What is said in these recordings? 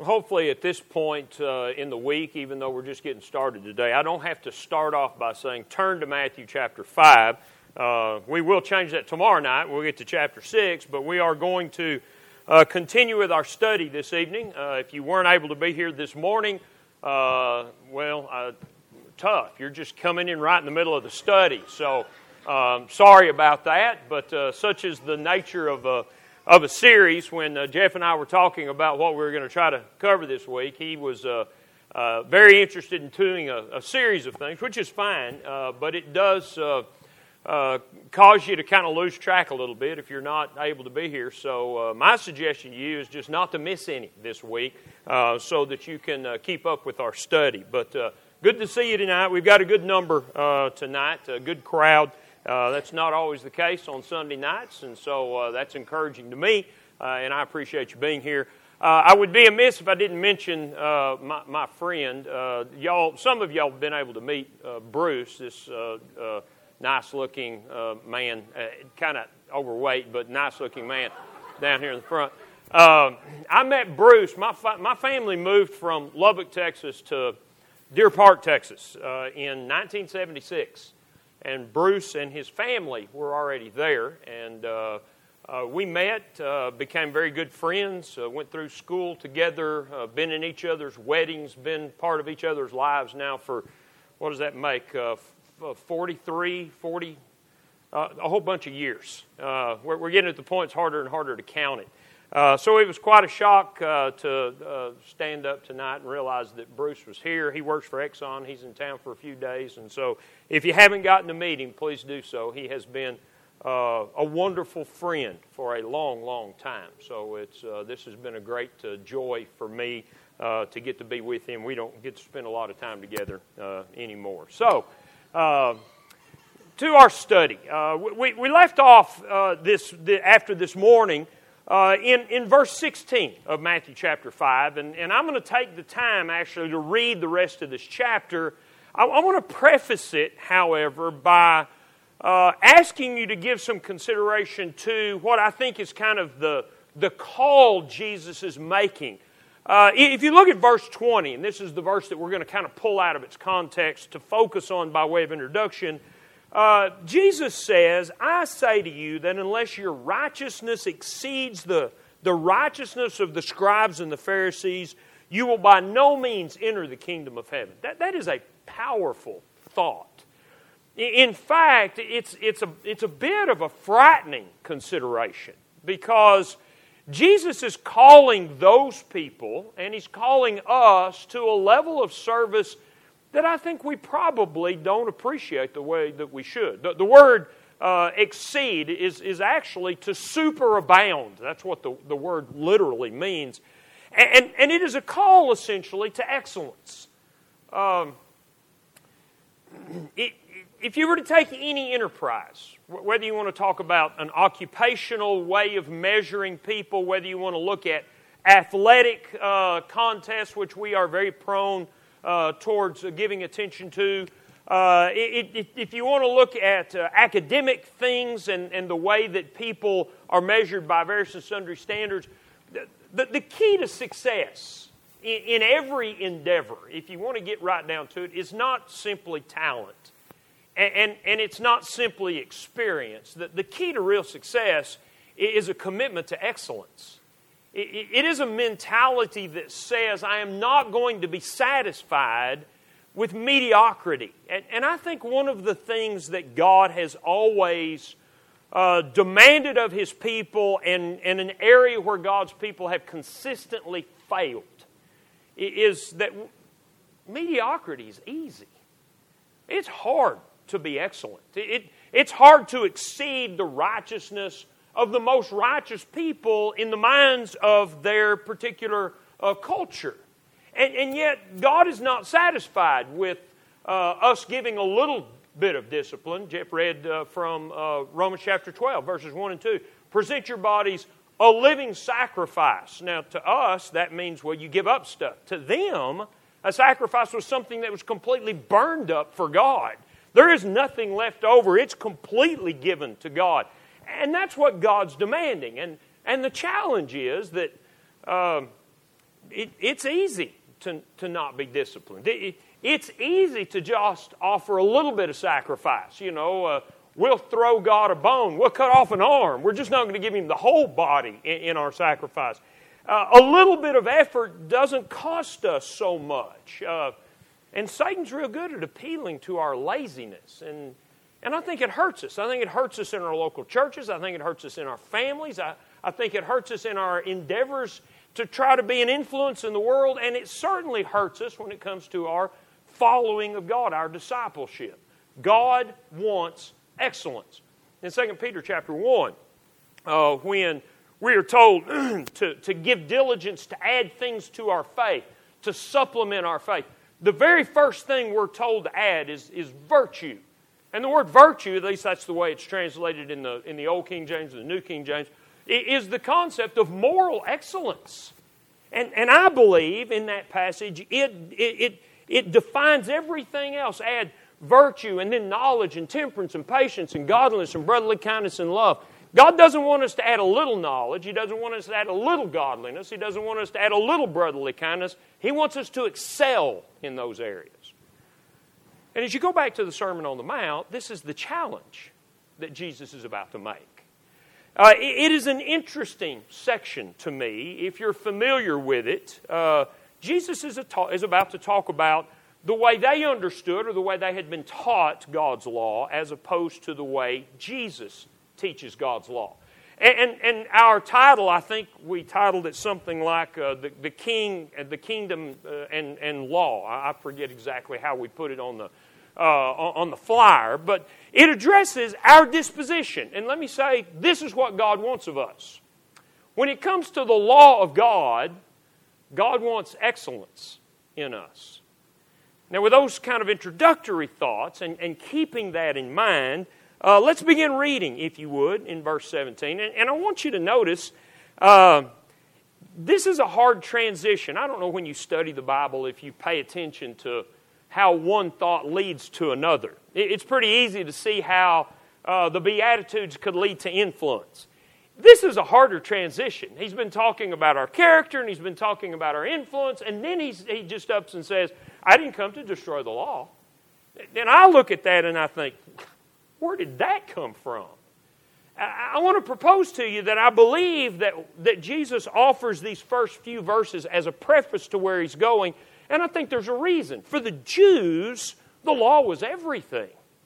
Hopefully at this point in the week, even though we're just getting started today, I don't have to start off by saying, turn to Matthew chapter 5. We will change that tomorrow night. We'll get to chapter 6, but we are going to continue with our study this evening. If you weren't able to be here this morning, tough. You're just coming in right in the middle of the study. So sorry about that, but such is the nature of a series. When Jeff and I were talking about what we were going to try to cover this week, he was very interested in doing a series of things, which is fine, but it does cause you to kind of lose track a little bit if you're not able to be here. So my suggestion to you is just not to miss any this week so that you can keep up with our study. But good to see you tonight. We've got a good number tonight, a good crowd. That's not always the case on Sunday nights, and so that's encouraging to me, and I appreciate you being here. I would be amiss if I didn't mention my friend. Some of y'all have been able to meet Bruce, this nice-looking man, kind of overweight, but nice-looking man down here in the front. I met Bruce. My family moved from Lubbock, Texas to Deer Park, Texas in 1976. And Bruce and his family were already there, and we met, became very good friends, went through school together, been in each other's weddings, been part of each other's lives now for, what does that make, 40, a whole bunch of years. We're getting at the point it's harder and harder to count it. So it was quite a shock to stand up tonight and realize that Bruce was here. He works for Exxon. He's in town for a few days. And so if you haven't gotten to meet him, please do so. He has been a wonderful friend for a long, long time. So this has been a great joy for me to get to be with him. We don't get to spend a lot of time together anymore. So to our study. We left off after this morning in verse 16 of Matthew chapter 5, and I'm going to take the time actually to read the rest of this chapter. I want to preface it, however, by asking you to give some consideration to what I think is kind of the call Jesus is making. If you look at verse 20, and this is the verse that we're going to kind of pull out of its context to focus on by way of introduction, Jesus says, I say to you that unless your righteousness exceeds the righteousness of the scribes and the Pharisees, you will by no means enter the kingdom of heaven. That is a powerful thought. In fact, it's a bit of a frightening consideration, because Jesus is calling those people, and He's calling us to a level of service that I think we probably don't appreciate the way that we should. The word exceed is actually to superabound. That's what the word literally means. And it is a call, essentially, to excellence. If you were to take any enterprise, whether you want to talk about an occupational way of measuring people, whether you want to look at athletic contests, which we are very prone towards giving attention to. If you want to look at academic things and the way that people are measured by various and sundry standards, the key to success in every endeavor, if you want to get right down to it, is not simply talent. And it's not simply experience. The key to real success is a commitment to excellence. It is a mentality that says, I am not going to be satisfied with mediocrity. And I think one of the things that God has always demanded of His people, and an area where God's people have consistently failed, is that mediocrity is easy. It's hard to be excellent. It's hard to exceed the righteousness of the most righteous people in the minds of their particular culture. And yet, God is not satisfied with us giving a little bit of discipline. Jeff read from Romans chapter 12, verses 1 and 2. Present your bodies a living sacrifice. Now, to us, that means, well, you give up stuff. To them, a sacrifice was something that was completely burned up for God. There is nothing left over. It's completely given to God. And that's what God's demanding. And the challenge is that it's easy to not be disciplined. It's easy to just offer a little bit of sacrifice. We'll throw God a bone. We'll cut off an arm. We're just not going to give Him the whole body in our sacrifice. A little bit of effort doesn't cost us so much. And Satan's real good at appealing to our laziness. And I think it hurts us. I think it hurts us in our local churches. I think it hurts us in our families. I think it hurts us in our endeavors to try to be an influence in the world. And it certainly hurts us when it comes to our following of God, our discipleship. God wants excellence. In 2 Peter chapter 1, when we are told to give diligence to add things to our faith, to supplement our faith, the very first thing we're told to add is virtue. And the word virtue, at least that's the way it's translated in the Old King James and the New King James, is the concept of moral excellence. And I believe in that passage it defines everything else. Add virtue and then knowledge and temperance and patience and godliness and brotherly kindness and love. God doesn't want us to add a little knowledge. He doesn't want us to add a little godliness. He doesn't want us to add a little brotherly kindness. He wants us to excel in those areas. And as you go back to the Sermon on the Mount, this is the challenge that Jesus is about to make. It is an interesting section to me. If you're familiar with it, Jesus is about to talk about the way they understood or the way they had been taught God's law as opposed to the way Jesus teaches God's law. And our title, I think we titled it something like the Kingdom and Law. I forget exactly how we put it on the flyer, but it addresses our disposition. And let me say, this is what God wants of us. When it comes to the law of God, God wants excellence in us. Now, with those kind of introductory thoughts and keeping that in mind, let's begin reading, if you would, in verse 17. And I want you to notice, this is a hard transition. I don't know when you study the Bible if you pay attention to how one thought leads to another. It's pretty easy to see how the Beatitudes could lead to influence. This is a harder transition. He's been talking about our character and he's been talking about our influence, and then he just ups and says, I didn't come to destroy the law. And I look at that and I think, where did that come from? I want to propose to you that I believe that Jesus offers these first few verses as a preface to where he's going, and I think there's a reason. For the Jews, the law was everything.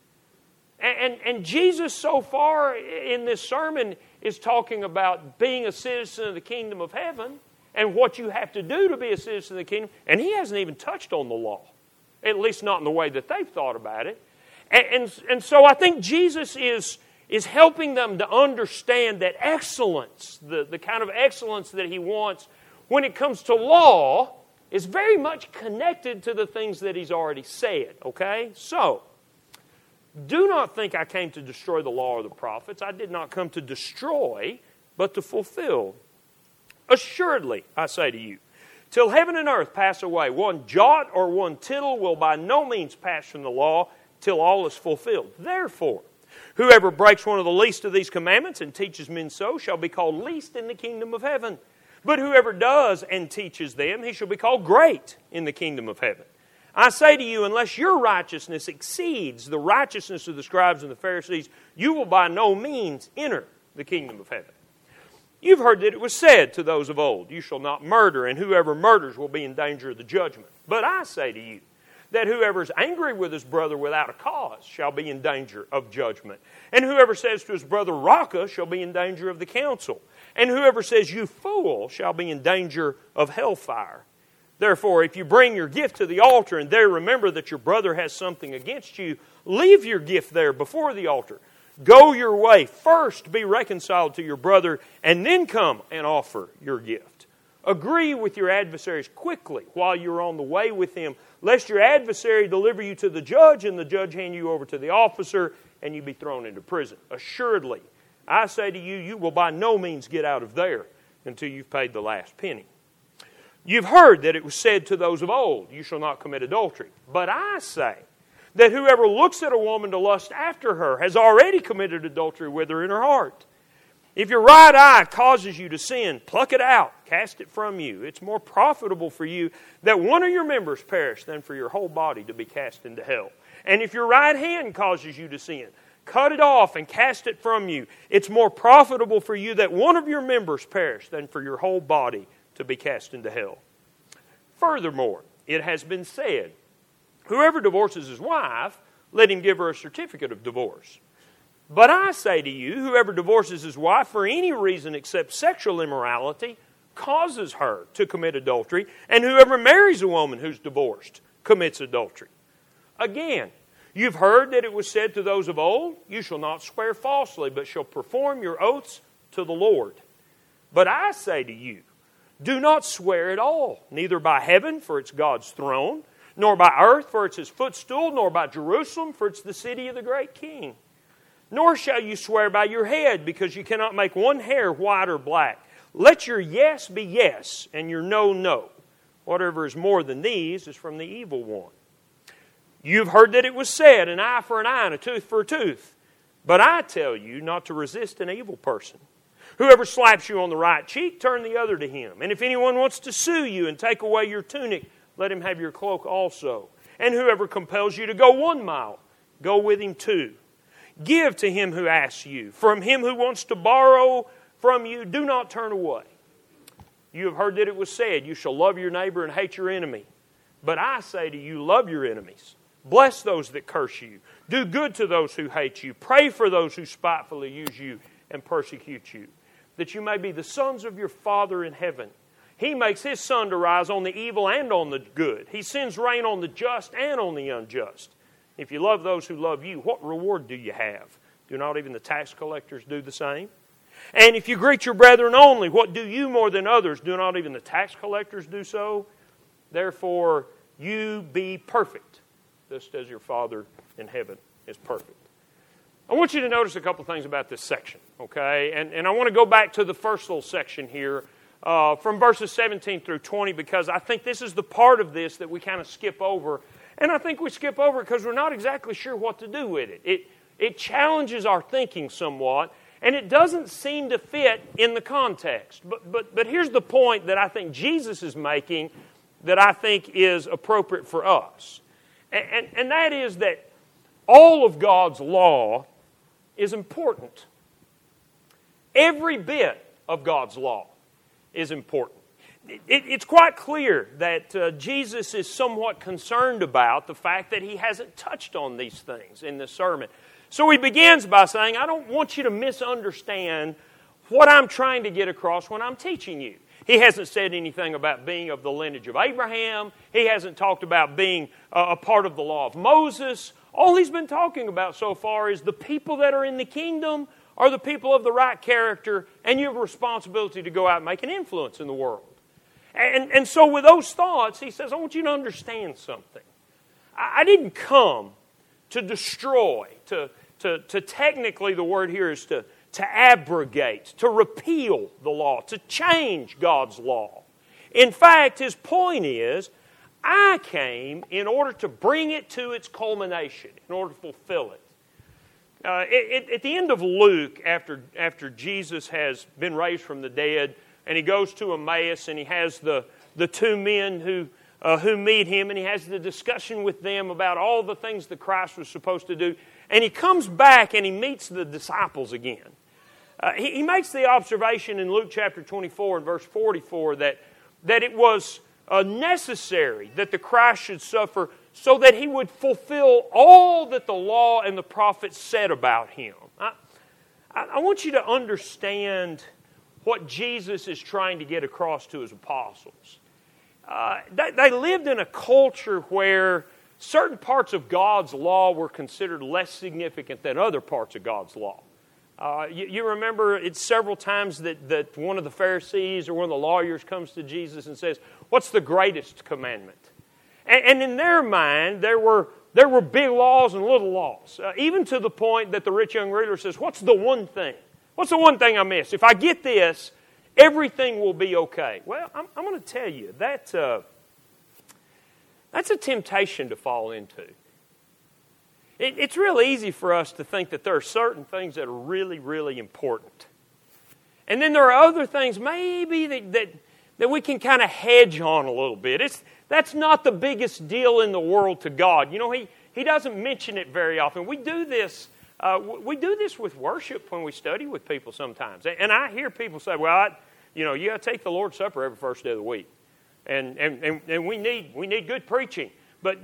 And Jesus so far in this sermon is talking about being a citizen of the kingdom of heaven and what you have to do to be a citizen of the kingdom, and he hasn't even touched on the law, at least not in the way that they've thought about it. And so I think Jesus is helping them to understand that excellence, the kind of excellence that he wants when it comes to law, is very much connected to the things that he's already said, okay? So, do not think I came to destroy the law or the prophets. I did not come to destroy, but to fulfill. Assuredly, I say to you, till heaven and earth pass away, one jot or one tittle will by no means pass from the law till all is fulfilled. Therefore, whoever breaks one of the least of these commandments and teaches men so shall be called least in the kingdom of heaven. But whoever does and teaches them, he shall be called great in the kingdom of heaven. I say to you, unless your righteousness exceeds the righteousness of the scribes and the Pharisees, you will by no means enter the kingdom of heaven. You've heard that it was said to those of old, you shall not murder, and whoever murders will be in danger of the judgment. But I say to you, that whoever is angry with his brother without a cause shall be in danger of judgment. And whoever says to his brother, Raca, shall be in danger of the council. And whoever says, you fool, shall be in danger of hellfire. Therefore, if you bring your gift to the altar and there remember that your brother has something against you, leave your gift there before the altar. Go your way. First be reconciled to your brother, and then come and offer your gift. Agree with your adversaries quickly while you're on the way with him, lest your adversary deliver you to the judge, and the judge hand you over to the officer, and you be thrown into prison. Assuredly, I say to you, you will by no means get out of there until you've paid the last penny. You've heard that it was said to those of old, you shall not commit adultery. But I say that whoever looks at a woman to lust after her has already committed adultery with her in her heart. If your right eye causes you to sin, pluck it out, cast it from you. It's more profitable for you that one of your members perish than for your whole body to be cast into hell. And if your right hand causes you to sin, cut it off and cast it from you. It's more profitable for you that one of your members perish than for your whole body to be cast into hell. Furthermore, it has been said, whoever divorces his wife, let him give her a certificate of divorce. But I say to you, whoever divorces his wife for any reason except sexual immorality causes her to commit adultery, and whoever marries a woman who's divorced commits adultery. Again, you've heard that it was said to those of old, you shall not swear falsely, but shall perform your oaths to the Lord. But I say to you, do not swear at all, neither by heaven, for it's God's throne, nor by earth, for it's His footstool, nor by Jerusalem, for it's the city of the great King. Nor shall you swear by your head, because you cannot make one hair white or black. Let your yes be yes, and your no, no. Whatever is more than these is from the evil one. You've heard that it was said, an eye for an eye and a tooth for a tooth. But I tell you not to resist an evil person. Whoever slaps you on the right cheek, turn the other to him. And if anyone wants to sue you and take away your tunic, let him have your cloak also. And whoever compels you to go 1 mile, go with him 2. Give to him who asks you. From him who wants to borrow from you, do not turn away. You have heard that it was said, you shall love your neighbor and hate your enemy. But I say to you, love your enemies. Bless those that curse you. Do good to those who hate you. Pray for those who spitefully use you and persecute you, that you may be the sons of your Father in heaven. He makes His sun to rise on the evil and on the good. He sends rain on the just and on the unjust. If you love those who love you, what reward do you have? Do not even the tax collectors do the same? And if you greet your brethren only, what do you more than others? Do not even the tax collectors do so? Therefore, you be perfect, just as your Father in heaven is perfect. I want you to notice a couple things about this section, okay? And I want to go back to the first little section here from verses 17 through 20, because I think this is the part of this that we kind of skip over. And I think we skip over it because we're not exactly sure what to do with it. It challenges our thinking somewhat, and it doesn't seem to fit in the context. But here's the point that I think Jesus is making that I think is appropriate for us. And that is that all of God's law is important. Every bit of God's law is important. It's quite clear that Jesus is somewhat concerned about the fact that He hasn't touched on these things in this sermon. So He begins by saying, I don't want you to misunderstand what I'm trying to get across when I'm teaching you. He hasn't said anything about being of the lineage of Abraham. He hasn't talked about being a part of the law of Moses. All He's been talking about so far is the people that are in the kingdom are the people of the right character, and you have a responsibility to go out and make an influence in the world. And so with those thoughts, He says, I want you to understand something. I didn't come to destroy, to technically the word here is to abrogate, to repeal the law, to change God's law. In fact, His point is, I came in order to bring it to its culmination, in order to fulfill it. At the end of Luke, after Jesus has been raised from the dead, and He goes to Emmaus, and He has the two men who meet Him, and He has the discussion with them about all the things that Christ was supposed to do. And He comes back and He meets the disciples again. He makes the observation in Luke chapter 24 and verse 44 that it was necessary that the Christ should suffer so that He would fulfill all that the law and the prophets said about Him. I want you to understand what Jesus is trying to get across to His apostles. They lived in a culture where certain parts of God's law were considered less significant than other parts of God's law. You remember it's several times that one of the Pharisees or one of the lawyers comes to Jesus and says, what's the greatest commandment? And in their mind, there were big laws and little laws. Even to the point that the rich young ruler says, what's the one thing? What's the one thing I miss? If I get this, everything will be okay. Well, I'm going to tell you, that's a temptation to fall into. It's real easy for us to think that there are certain things that are really, really important. And then there are other things maybe that we can kind of hedge on a little bit. That's not the biggest deal in the world to God. You know, He doesn't mention it very often. We do this with worship when we study with people sometimes. And I hear people say, well, you got to take the Lord's Supper every first day of the week. And we need good preaching. But,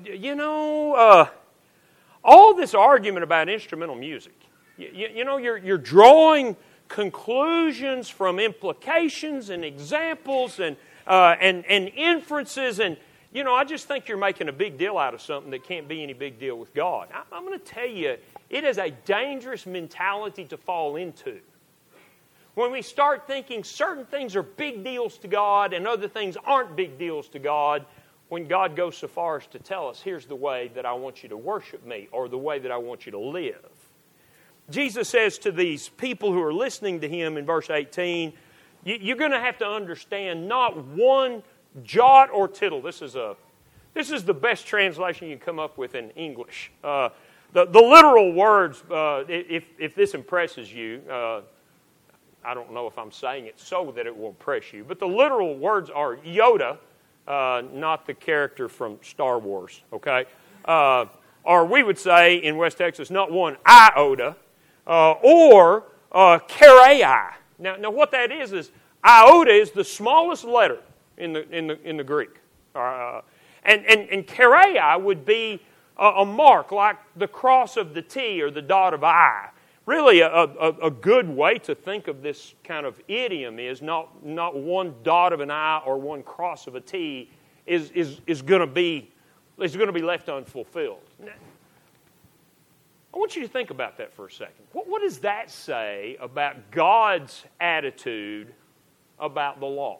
all this argument about instrumental music, you're drawing conclusions from implications and examples and inferences, and I just think you're making a big deal out of something that can't be any big deal with God. I'm going to tell you, it is a dangerous mentality to fall into. When we start thinking certain things are big deals to God and other things aren't big deals to God, when God goes so far as to tell us, here's the way that I want you to worship me, or the way that I want you to live. Jesus says to these people who are listening to Him in verse 18, you're going to have to understand not one jot or tittle. This is the best translation you can come up with in English. The literal words, if this impresses you, I don't know if I'm saying it so that it will impress you, but the literal words are Yoda, not the character from Star Wars, okay? Or we would say in West Texas, not one iota, or karai. Now what that is iota is the smallest letter in the Greek, and karai would be a mark like the cross of the T or the dot of I. Really, a good way to think of this kind of idiom is not one dot of an I or one cross of a T is going to be left unfulfilled. Now, I want you to think about that for a second. What does that say about God's attitude about the law?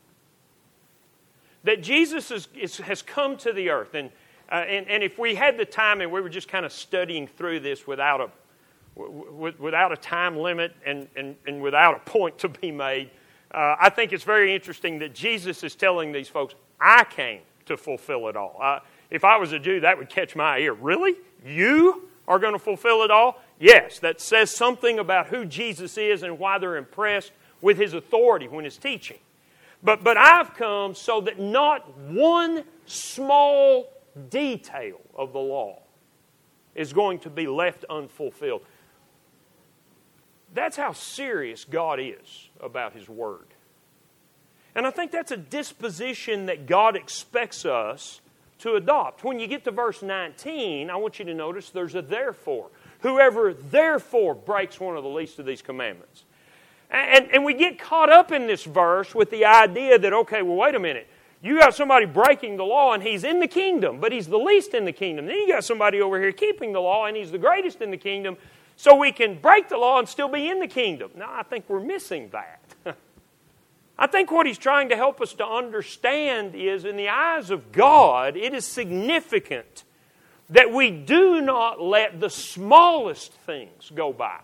That Jesus has come to the earth, and if we had the time and we were just kind of studying through this without a time limit and without a point to be made, I think it's very interesting that Jesus is telling these folks, I came to fulfill it all. If I was a Jew, that would catch my ear. Really? You are going to fulfill it all? Yes, that says something about who Jesus is and why they're impressed with His authority when He's teaching. But I've come so that not one small detail of the law is going to be left unfulfilled. That's how serious God is about His Word. And I think that's a disposition that God expects us to adopt. When you get to verse 19, I want you to notice there's a therefore. Whoever therefore breaks one of the least of these commandments. And we get caught up in this verse with the idea that, okay, well, wait a minute. You got somebody breaking the law and he's in the kingdom, but he's the least in the kingdom. Then you got somebody over here keeping the law and he's the greatest in the kingdom, so we can break the law and still be in the kingdom. No, I think we're missing that. I think what he's trying to help us to understand is, in the eyes of God, it is significant that we do not let the smallest things go by.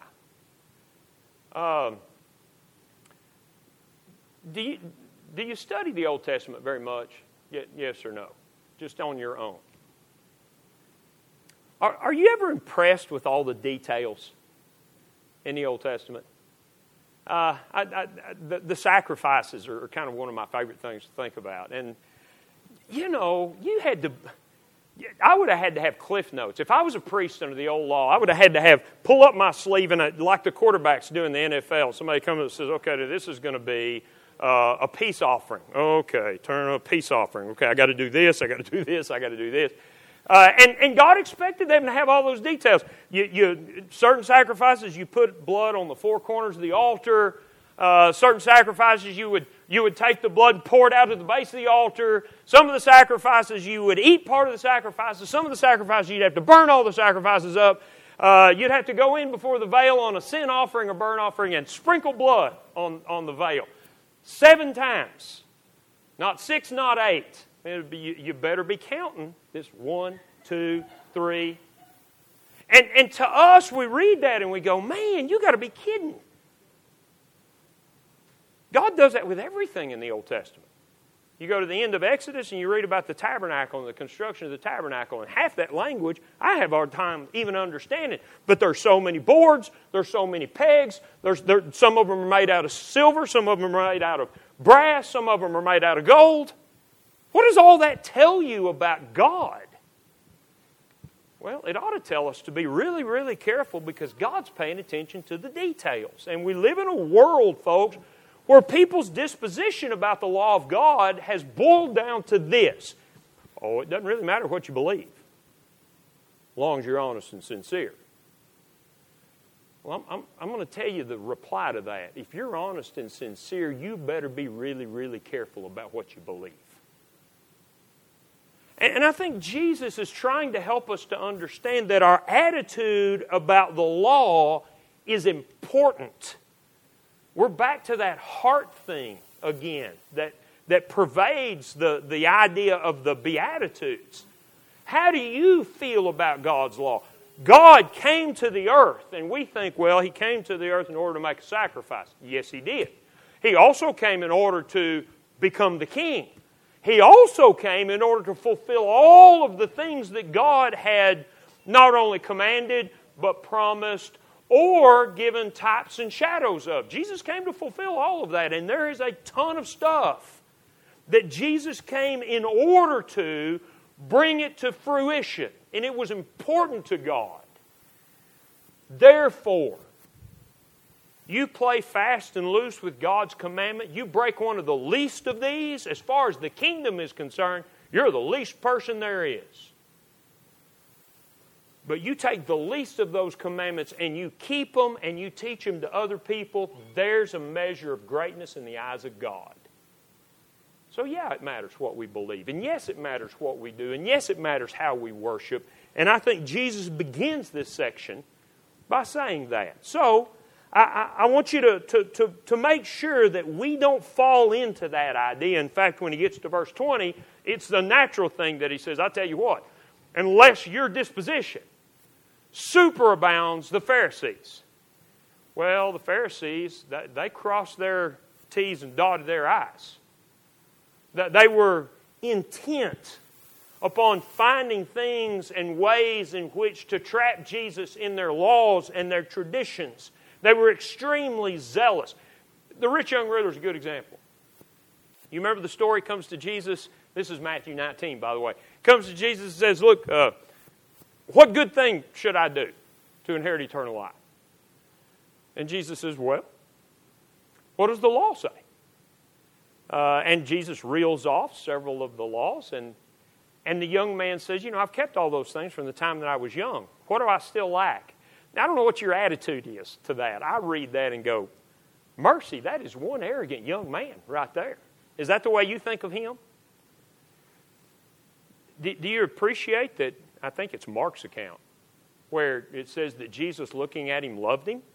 Do you study the Old Testament very much? Yes or no? Just on your own. Are you ever impressed with all the details in the Old Testament? The sacrifices are kind of one of my favorite things to think about. And, I would have had to have cliff notes. If I was a priest under the old law, I would have had to pull up my sleeve, and like the quarterbacks do in the NFL, somebody comes and says, okay, this is going to be a peace offering. Okay, turn a peace offering. Okay, I got to do this, I got to do this, I got to do this. And God expected them to have all those details. Certain sacrifices, you put blood on the four corners of the altar. Certain sacrifices, you would take the blood and pour it out at the base of the altar. Some of the sacrifices, you would eat part of the sacrifices. Some of the sacrifices, you'd have to burn all the sacrifices up. You'd have to go in before the veil on a sin offering or burnt offering and sprinkle blood on the veil. 7 times. Not 6, not 8. You better be counting this 1, 2, 3. And to us, we read that and we go, man, you got to be kidding. God does that with everything in the Old Testament. You go to the end of Exodus and you read about the tabernacle and the construction of the tabernacle, and half that language I have a hard time even understanding. But there's so many boards, there's so many pegs, some of them are made out of silver, some of them are made out of brass, some of them are made out of gold. What does all that tell you about God? Well, it ought to tell us to be really, really careful, because God's paying attention to the details. And we live in a world, folks, where people's disposition about the law of God has boiled down to this. Oh, it doesn't really matter what you believe, as long as you're honest and sincere. Well, I'm going to tell you the reply to that. If you're honest and sincere, you better be really, really careful about what you believe. And I think Jesus is trying to help us to understand that our attitude about the law is important. We're back to that heart thing again that pervades the idea of the Beatitudes. How do you feel about God's law? God came to the earth, and we think, well, He came to the earth in order to make a sacrifice. Yes, He did. He also came in order to become the king. He also came in order to fulfill all of the things that God had not only commanded, but promised or given types and shadows of. Jesus came to fulfill all of that, and there is a ton of stuff that Jesus came in order to bring it to fruition, and it was important to God. Therefore, you play fast and loose with God's commandment, you break one of the least of these, as far as the kingdom is concerned, you're the least person there is. But you take the least of those commandments and you keep them and you teach them to other people, there's a measure of greatness in the eyes of God. So yeah, it matters what we believe. And yes, it matters what we do. And yes, it matters how we worship. And I think Jesus begins this section by saying that. So, I want you to make sure that we don't fall into that idea. In fact, when he gets to verse 20, it's the natural thing that he says, I tell you what, unless your disposition superabounds the Pharisees. Well, the Pharisees, they crossed their T's and dotted their I's. They were intent upon finding things and ways in which to trap Jesus in their laws and their traditions. They were extremely zealous. The rich young ruler is a good example. You remember the story? Comes to Jesus. This is Matthew 19, by the way. Comes to Jesus and says, look, what good thing should I do to inherit eternal life? And Jesus says, well, what does the law say? And Jesus reels off several of the laws. And the young man says, I've kept all those things from the time that I was young. What do I still lack? Now, I don't know what your attitude is to that. I read that and go, mercy, that is one arrogant young man right there. Is that the way you think of him? Do you appreciate that? I think it's Mark's account, where it says that Jesus, looking at him, loved him.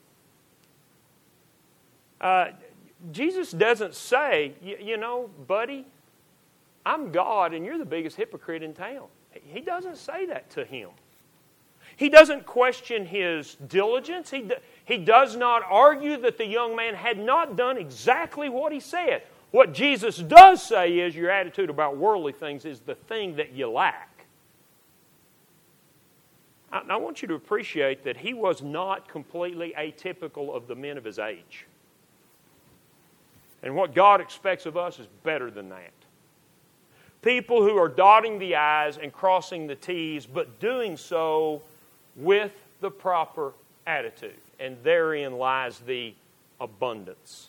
Jesus doesn't say, buddy, I'm God and you're the biggest hypocrite in town. He doesn't say that to him. He doesn't question his diligence. He does not argue that the young man had not done exactly what he said. What Jesus does say is your attitude about worldly things is the thing that you lack. I want you to appreciate that he was not completely atypical of the men of his age. And what God expects of us is better than that. People who are dotting the I's and crossing the T's, but doing so with the proper attitude. And therein lies the abundance.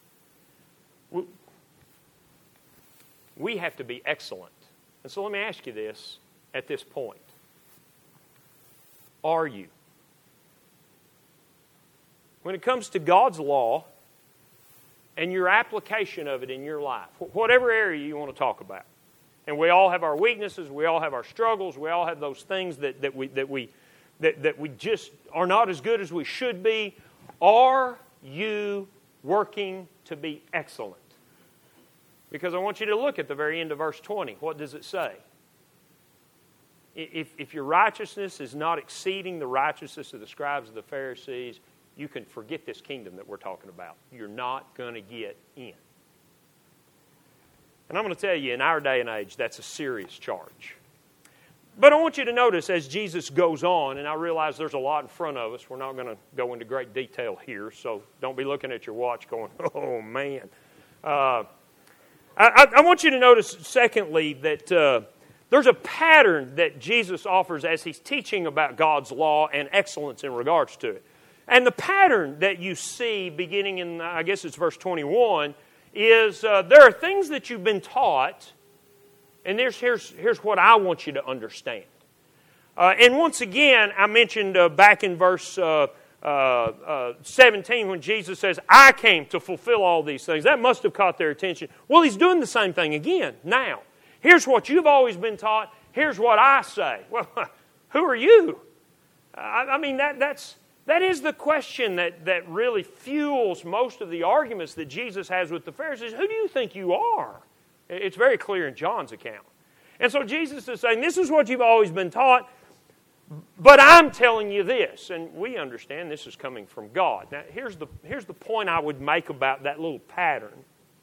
We have to be excellent. And so let me ask you this at this point. Are you? When it comes to God's law and your application of it in your life, whatever area you want to talk about, and we all have our weaknesses, we all have our struggles, we all have those things that we just are not as good as we should be. Are you working to be excellent? Because I want you to look at the very end of verse 20. What does it say? If your righteousness is not exceeding the righteousness of the scribes and the Pharisees, you can forget this kingdom that we're talking about. You're not going to get in. And I'm going to tell you, in our day and age, that's a serious charge. But I want you to notice as Jesus goes on, and I realize there's a lot in front of us. We're not going to go into great detail here, so don't be looking at your watch going, oh, man. I want you to notice, secondly, that there's a pattern that Jesus offers as He's teaching about God's law and excellence in regards to it. And the pattern that you see beginning in, I guess it's verse 21, is there are things that you've been taught, and here's what I want you to understand. And once again, I mentioned back in verse 17 when Jesus says, I came to fulfill all these things. That must have caught their attention. Well, He's doing the same thing again now. Here's what you've always been taught. Here's what I say. Well, who are you? I mean, that is the question that really fuels most of the arguments that Jesus has with the Pharisees. Who do you think you are? It's very clear in John's account. And so Jesus is saying, this is what you've always been taught, but I'm telling you this. And we understand this is coming from God. Now, here's the point I would make about that little pattern.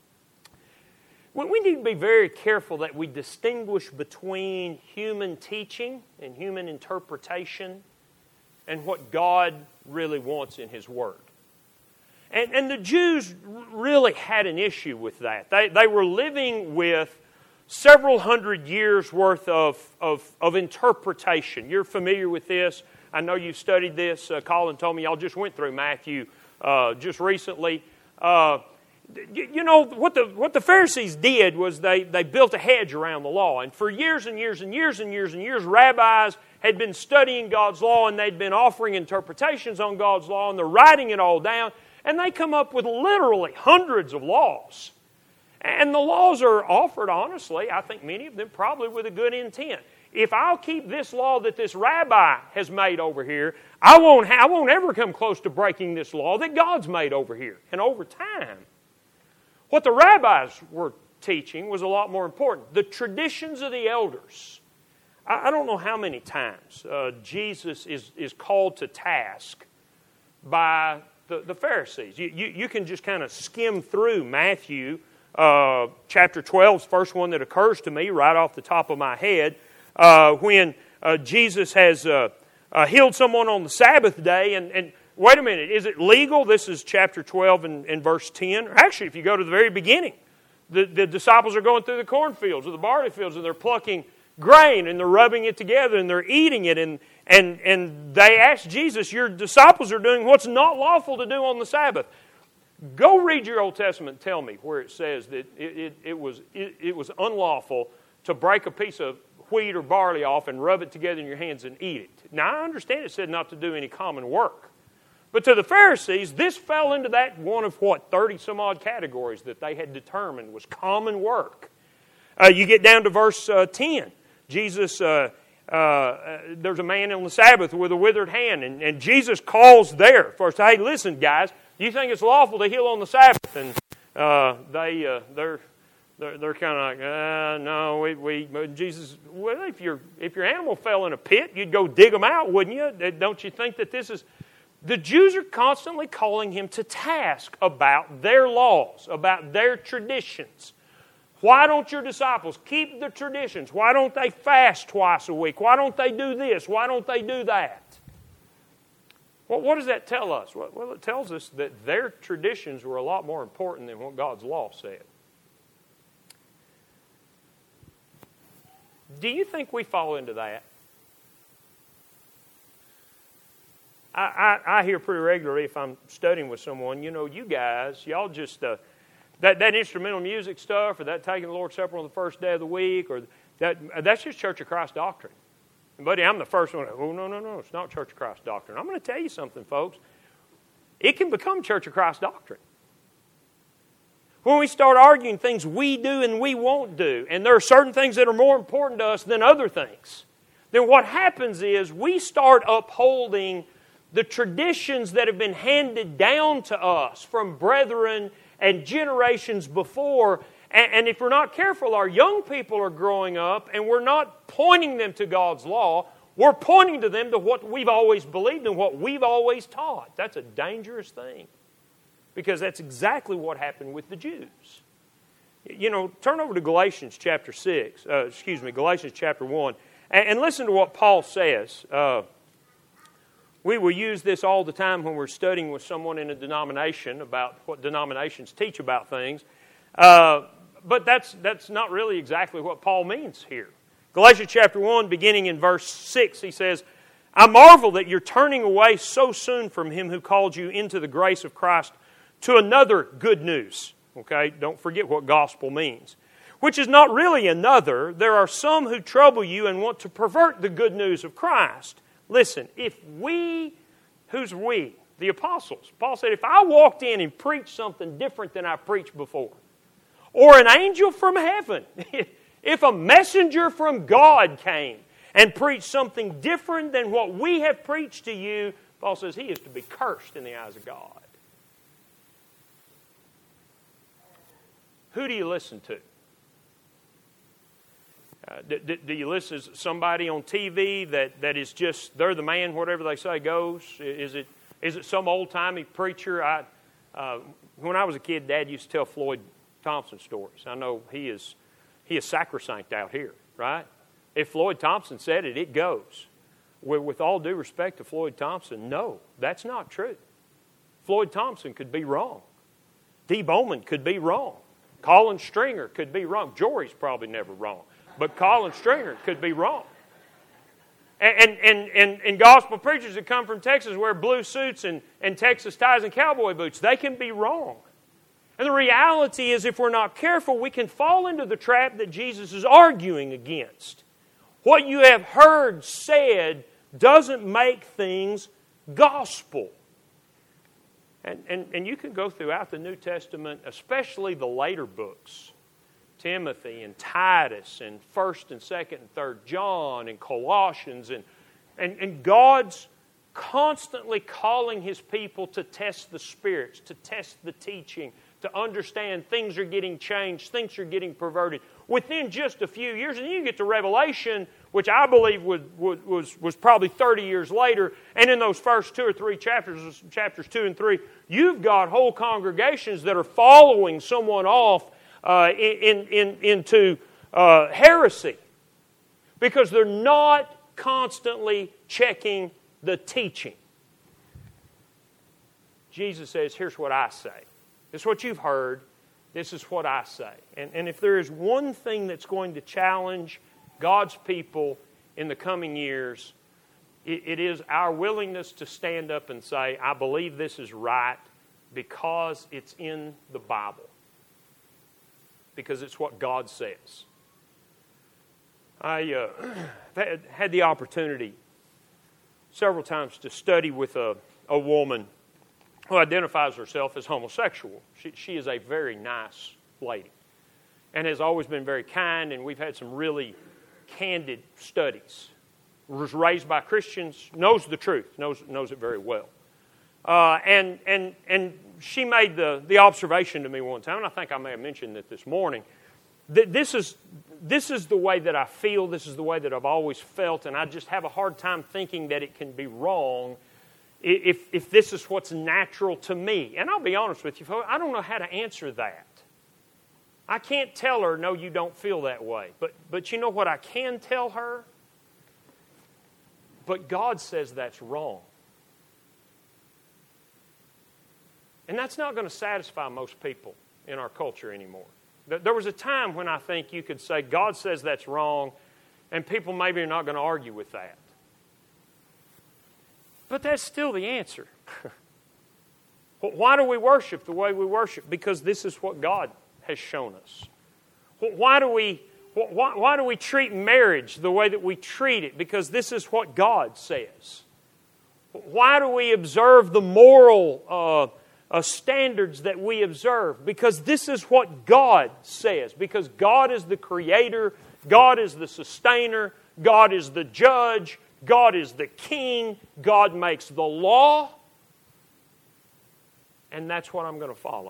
We need to be very careful that we distinguish between human teaching and human interpretation and what God really wants in His Word. And the Jews really had an issue with that. They were living with several hundred years worth of interpretation. You're familiar with this. I know you've studied this. Colin told me y'all just went through Matthew just recently. You know, what the Pharisees did was they built a hedge around the law. And for years and years and years and years and years, rabbis had been studying God's law and they'd been offering interpretations on God's law and they're writing it all down. And they come up with literally hundreds of laws. And the laws are offered, honestly, I think many of them probably with a good intent. If I'll keep this law that this rabbi has made over here, I won't ever come close to breaking this law that God's made over here. And over time, what the rabbis were teaching was a lot more important. The traditions of the elders. I don't know how many times Jesus is called to task by the Pharisees. You can just kind of skim through Matthew chapter 12, the first one that occurs to me right off the top of my head, when Jesus has healed someone on the Sabbath day. And wait a minute, is it legal? This is chapter 12 and verse 10. Actually, if you go to the very beginning, the disciples are going through the cornfields or the barley fields and they're plucking grain and they're rubbing it together and they're eating it. And they ask Jesus, your disciples are doing what's not lawful to do on the Sabbath. Go read your Old Testament and tell me where it says that it was unlawful to break a piece of wheat or barley off and rub it together in your hands and eat it. Now, I understand it said not to do any common work. But to the Pharisees, this fell into that one of 30-some-odd categories that they had determined was common work. You get down to verse 10. Jesus, there's a man on the Sabbath with a withered hand, and Jesus calls there first. Hey, listen, guys, you think it's lawful to heal on the Sabbath? And they're kind of like, no, Jesus. Well, if your animal fell in a pit, you'd go dig them out, wouldn't you? Don't you think that this is? The Jews are constantly calling Him to task about their laws, about their traditions. Why don't your disciples keep the traditions? Why don't they fast twice a week? Why don't they do this? Why don't they do that? Well, what does that tell us? Well, it tells us that their traditions were a lot more important than what God's law said. Do you think we fall into that? I hear pretty regularly if I'm studying with someone, you guys, y'all just... That instrumental music stuff, or that taking the Lord's Supper on the first day of the week, or that's just Church of Christ doctrine. And buddy, I'm the first one. Oh, no, it's not Church of Christ doctrine. I'm going to tell you something, folks. It can become Church of Christ doctrine. When we start arguing things we do and we won't do, and there are certain things that are more important to us than other things, then what happens is we start upholding the traditions that have been handed down to us from brethren and generations before. And if we're not careful, our young people are growing up and we're not pointing them to God's law. We're pointing to them to what we've always believed and what we've always taught. That's a dangerous thing, because that's exactly what happened with the Jews. Turn over to Galatians chapter 1, and listen to what Paul says. We will use this all the time when we're studying with someone in a denomination about what denominations teach about things. But that's not really exactly what Paul means here. Galatians chapter 1, beginning in verse 6, he says, I marvel that you're turning away so soon from Him who called you into the grace of Christ to another good news. Okay, don't forget what gospel means. Which is not really another. There are some who trouble you and want to pervert the good news of Christ. Listen, who's we? The apostles. Paul said, if I walked in and preached something different than I preached before, or an angel from heaven, if a messenger from God came and preached something different than what we have preached to you, Paul says he is to be cursed in the eyes of God. Who do you listen to? Do you listen to somebody on TV that is just, they're the man, whatever they say goes? Is it some old-timey preacher? When I was a kid, Dad used to tell Floyd Thompson stories. I know he is sacrosanct out here, right? If Floyd Thompson said it, it goes. With all due respect to Floyd Thompson, no, that's not true. Floyd Thompson could be wrong. Dee Bowman could be wrong. Colin Stringer could be wrong. Jory's probably never wrong. But Colin Stringer could be wrong. And gospel preachers that come from Texas wear blue suits and Texas ties and cowboy boots. They can be wrong. And the reality is, if we're not careful, we can fall into the trap that Jesus is arguing against. What you have heard said doesn't make things gospel. And you can go throughout the New Testament, especially the later books, Timothy and Titus and 1st and 2nd and 3rd John and Colossians, and God's constantly calling His people to test the spirits, to test the teaching, to understand things are getting changed, things are getting perverted. Within just a few years, and then you get to Revelation, which I believe was probably 30 years later, and in those first 2 or 3 chapters, chapters 2 and 3, you've got whole congregations that are following someone off into heresy because they're not constantly checking the teaching. Jesus says, here's what I say. This is what you've heard. This is what I say. And if there is one thing that's going to challenge God's people in the coming years, it is our willingness to stand up and say, I believe this is right because it's in the Bible. Because it's what God says. I had the opportunity several times to study with a woman who identifies herself as homosexual. She is a very nice lady and has always been very kind, and we've had some really candid studies. Was raised by Christians, knows the truth, knows it very well. And she made the observation to me one time, and I think I may have mentioned it this morning, that this is the way that I feel, this is the way that I've always felt, and I just have a hard time thinking that it can be wrong if this is what's natural to me. And I'll be honest with you, folks, I don't know how to answer that. I can't tell her, no, you don't feel that way. But you know what I can tell her? But God says that's wrong. And that's not going to satisfy most people in our culture anymore. There was a time when I think you could say, God says that's wrong, and people maybe are not going to argue with that. But that's still the answer. Why do we worship the way we worship? Because this is what God has shown us. Why do we treat marriage the way that we treat it? Because this is what God says. Why do we observe the moral standards that we observe? Because this is what God says. Because God is the creator, God is the sustainer, God is the judge, God is the king, God makes the law, and that's what I'm going to follow.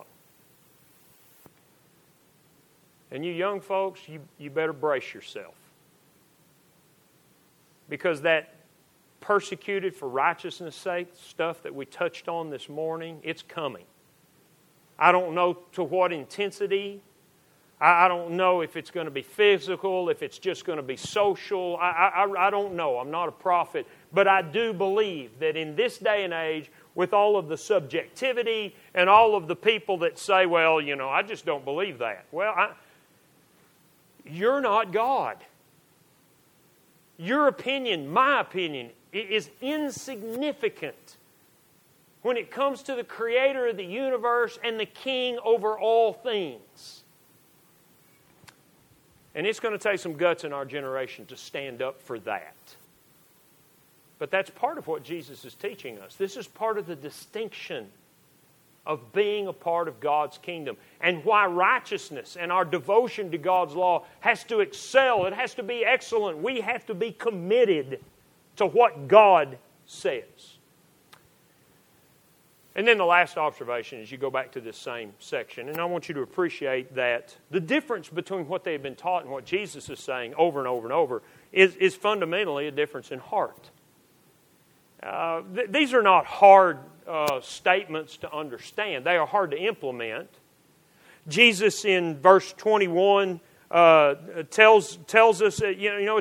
And you young folks, you better brace yourself. Because that persecuted for righteousness' sake stuff that we touched on this morning, it's coming. I don't know to what intensity, I don't know if it's going to be physical, if it's just going to be social. I don't know. I'm not a prophet. But I do believe that in this day and age, with all of the subjectivity and all of the people that say, well, I just don't believe that. Well, you're not God. Your opinion, my opinion, is insignificant when it comes to the Creator of the universe and the King over all things. And it's going to take some guts in our generation to stand up for that. But that's part of what Jesus is teaching us. This is part of the distinction of being a part of God's kingdom. And why righteousness and our devotion to God's law has to excel. It has to be excellent. We have to be committed to what God says. And then the last observation is you go back to this same section, and I want you to appreciate that the difference between what they have been taught and what Jesus is saying over and over and over is fundamentally a difference in heart. These are not hard statements to understand. They are hard to implement. Jesus in verse 21 tells us that,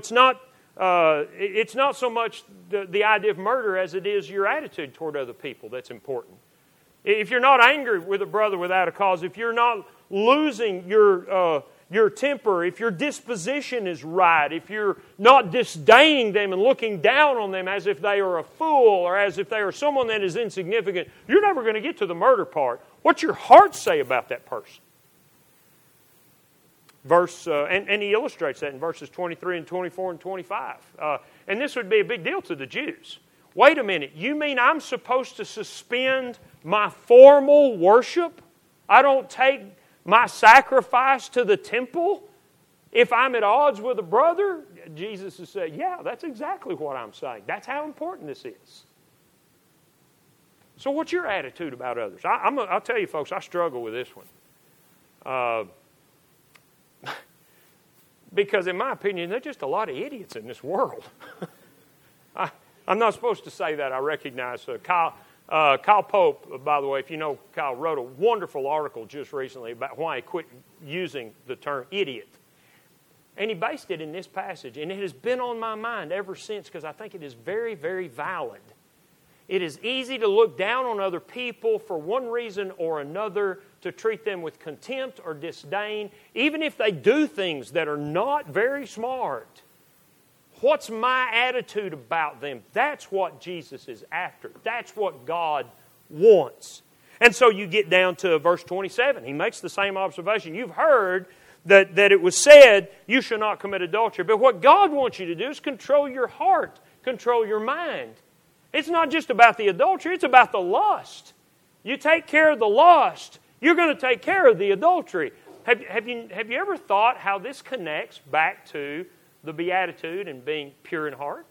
it's not so much the idea of murder as it is your attitude toward other people that's important. If you're not angry with a brother without a cause, if you're not losing your temper, if your disposition is right, if you're not disdaining them and looking down on them as if they are a fool or as if they are someone that is insignificant, you're never going to get to the murder part. What's your heart say about that person? And he illustrates that in verses 23 and 24 and 25. And this would be a big deal to the Jews. Wait a minute, you mean I'm supposed to suspend my formal worship? I don't take my sacrifice to the temple if I'm at odds with a brother? Jesus has said, yeah, that's exactly what I'm saying. That's how important this is. So what's your attitude about others? I'll tell you, folks, I struggle with this one. Because in my opinion, there's just a lot of idiots in this world. I'm not supposed to say that. I recognize Kyle Pope, by the way, if you know Kyle, wrote a wonderful article just recently about why he quit using the term idiot. And he based it in this passage. And it has been on my mind ever since because I think it is very, very valid. It is easy to look down on other people for one reason or another, to treat them with contempt or disdain, even if they do things that are not very smart. What's my attitude about them? That's what Jesus is after. That's what God wants. And so you get down to verse 27. He makes the same observation. You've heard that it was said, you shall not commit adultery. But what God wants you to do is control your heart, control your mind. It's not just about the adultery, it's about the lust. You take care of the lust, you're going to take care of the adultery. Have you ever thought how this connects back to the beatitude and being pure in heart?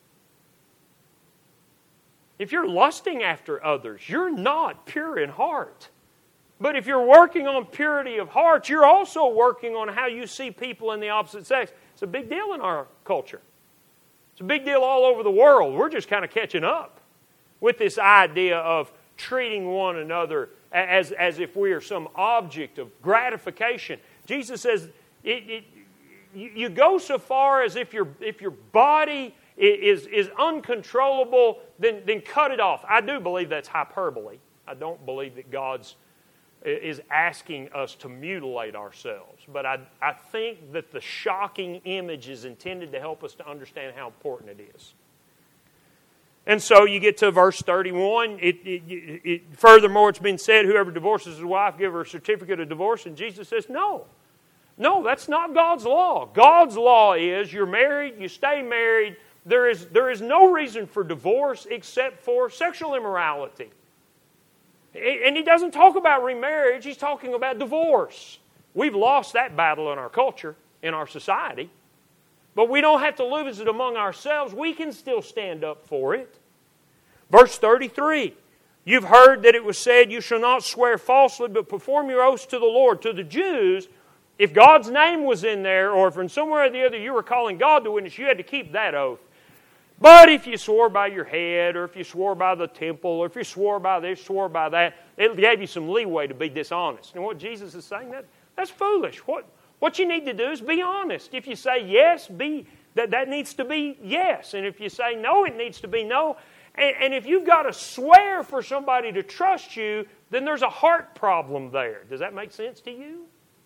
If you're lusting after others, you're not pure in heart. But if you're working on purity of heart, you're also working on how you see people in the opposite sex. It's a big deal in our culture. It's a big deal all over the world. We're just kind of catching up with this idea of treating one another as if we are some object of gratification. Jesus says you go so far as if your body is uncontrollable, then cut it off. I do believe that's hyperbole. I don't believe that God's is asking us to mutilate ourselves. But I think that the shocking image is intended to help us to understand how important it is. And so you get to verse 31. Furthermore, it's been said, whoever divorces his wife, give her a certificate of divorce. And Jesus says, no. No, that's not God's law. God's law is you're married, you stay married. There is no reason for divorce except for sexual immorality. And he doesn't talk about remarriage, he's talking about divorce. We've lost that battle in our culture, in our society. But we don't have to lose it among ourselves. We can still stand up for it. Verse 33, you've heard that it was said, you shall not swear falsely, but perform your oaths to the Lord. To the Jews, if God's name was in there, or if in somewhere or the other you were calling God to witness, you had to keep that oath. But if you swore by your head, or if you swore by the temple, or if you swore by this, swore by that, it gave you some leeway to be dishonest. And what Jesus is saying, That's foolish. What you need to do is be honest. If you say yes, that needs to be yes. And if you say no, it needs to be no. And if you've got to swear for somebody to trust you, then there's a heart problem there. Does that make sense to you?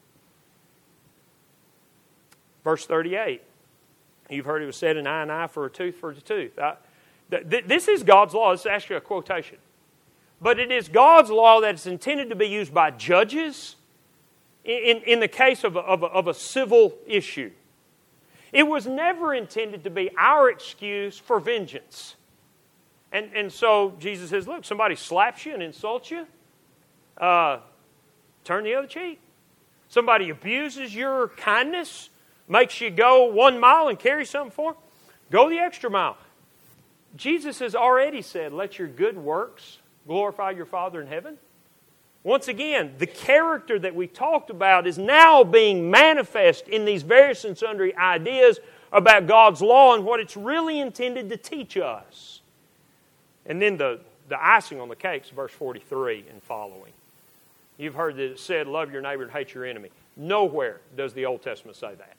Verse 38. You've heard it was said, an eye for a tooth for a tooth. This is God's law. This is actually a quotation. But it is God's law that's intended to be used by judges in the case of a civil issue. It was never intended to be our excuse for vengeance. And so Jesus says, look, somebody slaps you and insults you, turn the other cheek. Somebody abuses your kindness, makes you go 1 mile and carry something for them, go the extra mile. Jesus has already said, let your good works glorify your Father in heaven. Once again, the character that we talked about is now being manifest in these various and sundry ideas about God's law and what it's really intended to teach us. And then the icing on the cake is verse 43 and following. You've heard that it said, love your neighbor and hate your enemy. Nowhere does the Old Testament say that.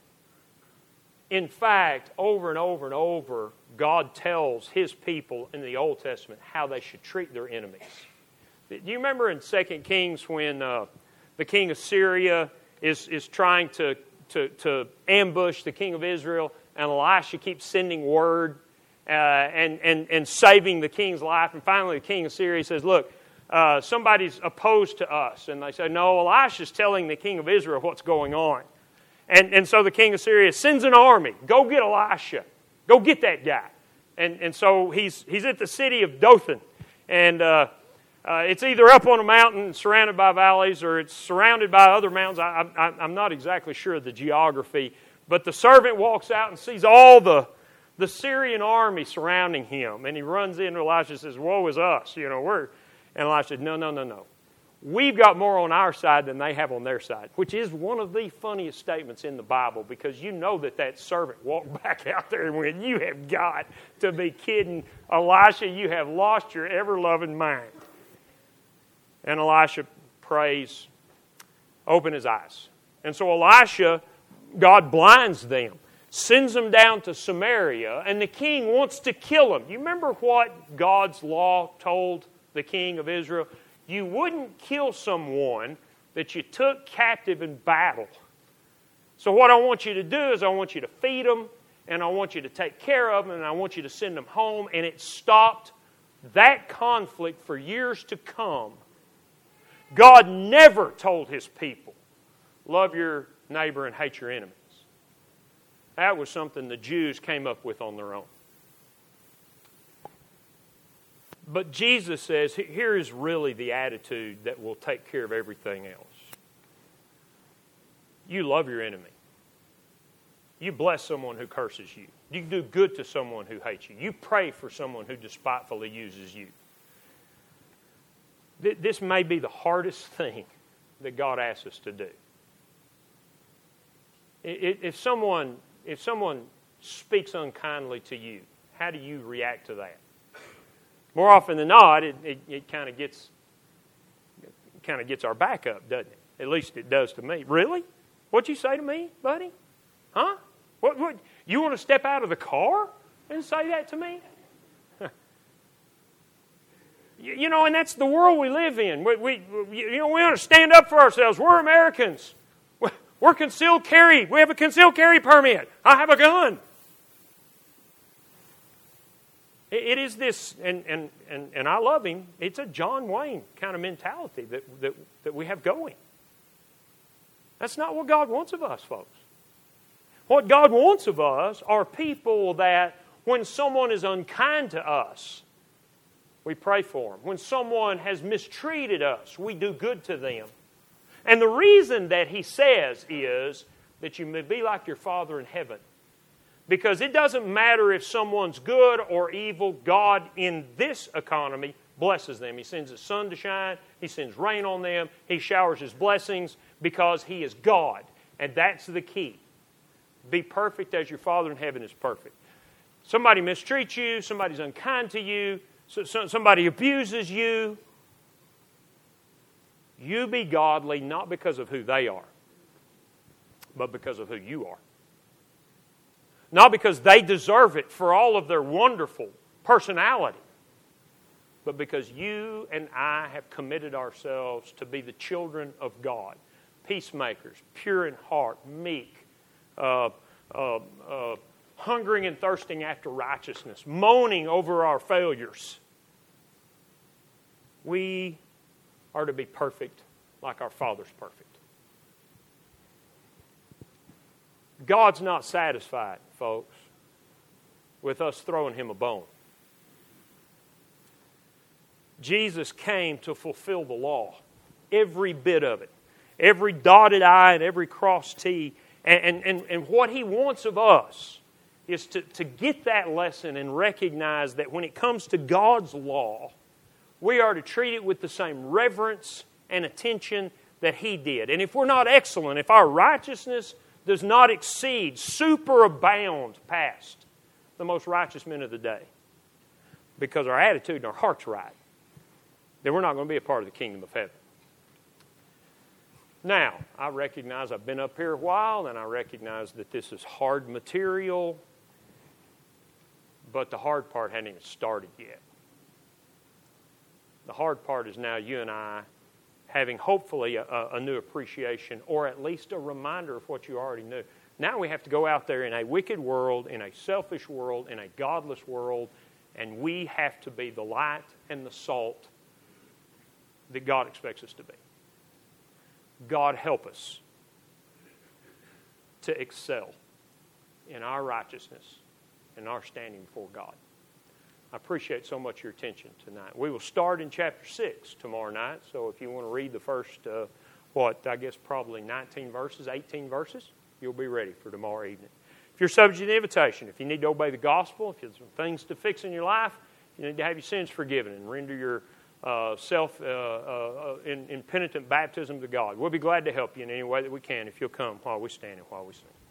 In fact, over and over and over, God tells His people in the Old Testament how they should treat their enemies. Do you remember in 2 Kings when the king of Syria is trying to ambush the king of Israel, and Elisha keeps sending word and saving the king's life, and finally the king of Syria says, look, somebody's opposed to us. And they say, no, Elisha's telling the king of Israel what's going on. And so the king of Syria sends an army. Go get Elisha. Go get that guy. And so he's at the city of Dothan. And it's either up on a mountain surrounded by valleys, or it's surrounded by other mountains. I'm not exactly sure of the geography. But the servant walks out and sees all the Syrian army surrounding him. And he runs in, and Elisha says, woe is us. And Elisha said, no. We've got more on our side than they have on their side, which is one of the funniest statements in the Bible, because you know that servant walked back out there and went, you have got to be kidding, Elisha, you have lost your ever-loving mind. And Elisha prays, open his eyes. And so Elisha, God blinds them, sends them down to Samaria, and the king wants to kill them. You remember what God's law told the king of Israel? You wouldn't kill someone that you took captive in battle. So what I want you to do is I want you to feed them, and I want you to take care of them, and I want you to send them home. And it stopped that conflict for years to come. God never told His people, love your neighbor and hate your enemies. That was something the Jews came up with on their own. But Jesus says, here is really the attitude that will take care of everything else. You love your enemy. You bless someone who curses you. You do good to someone who hates you. You pray for someone who despitefully uses you. This may be the hardest thing that God asks us to do. If someone speaks unkindly to you, how do you react to that? More often than not, it kind of gets our back up, doesn't it? At least it does to me. Really? What'd you say to me, buddy? Huh? What? You want to step out of the car and say that to me? And that's the world we live in. We want to stand up for ourselves. We're Americans. We're concealed carry. We have a concealed carry permit. I have a gun. It is this, and I love him, it's a John Wayne kind of mentality that we have going. That's not what God wants of us, folks. What God wants of us are people that when someone is unkind to us, we pray for them. When someone has mistreated us, we do good to them. And the reason that He says is that you may be like your Father in heaven. Because it doesn't matter if someone's good or evil, God in this economy blesses them. He sends His sun to shine. He sends rain on them. He showers His blessings because He is God. And that's the key. Be perfect as your Father in heaven is perfect. Somebody mistreats you. Somebody's unkind to you. Somebody abuses you. You be godly not because of who they are, but because of who you are. Not because they deserve it for all of their wonderful personality, but because you and I have committed ourselves to be the children of God, peacemakers, pure in heart, meek, hungering and thirsting after righteousness, moaning over our failures. We are to be perfect like our Father's perfect. God's not satisfied, folks, with us throwing Him a bone. Jesus came to fulfill the law, every bit of it, every dotted I and every crossed T. And what He wants of us is to get that lesson and recognize that when it comes to God's law, we are to treat it with the same reverence and attention that He did. And if we're not excellent, if our righteousness does not exceed, superabound past the most righteous men of the day, because our attitude and our heart's right, then we're not going to be a part of the kingdom of heaven. Now, I recognize I've been up here a while, and I recognize that this is hard material, but the hard part hadn't even started yet. The hard part is now you and I having hopefully a new appreciation, or at least a reminder of what you already knew. Now we have to go out there in a wicked world, in a selfish world, in a godless world, and we have to be the light and the salt that God expects us to be. God help us to excel in our righteousness and our standing before God. I appreciate so much your attention tonight. We will start in chapter 6 tomorrow night, so if you want to read the first, probably 19 verses, 18 verses, you'll be ready for tomorrow evening. If you're subject to the invitation, if you need to obey the gospel, if there's some things to fix in your life, you need to have your sins forgiven and render your in penitent baptism to God. We'll be glad to help you in any way that we can if you'll come while we stand and while we sing.